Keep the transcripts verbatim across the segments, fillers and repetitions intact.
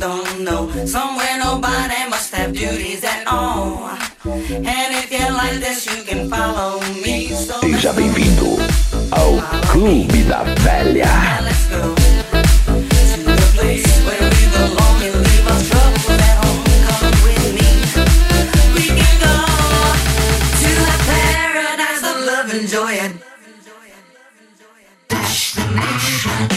don't know. Somewhere nobody must have duties at all. And if you like this, you can follow me. So seja bem-vindo ao Clube da Velha. now let's go to the place where we belong and leave our troubles at home. Come with me. We can go to the paradise of love and joy and destination.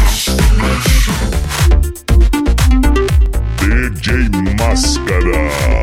D J Máscara.